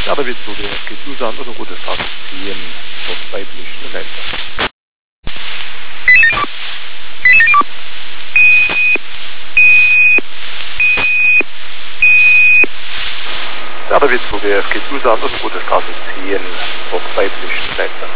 Ja, da wird so der FG an oder rote Status 10 auf weiblichen Länder. Ja, da wird so der FG an oder rote Status 10 auf weiblichen Länder.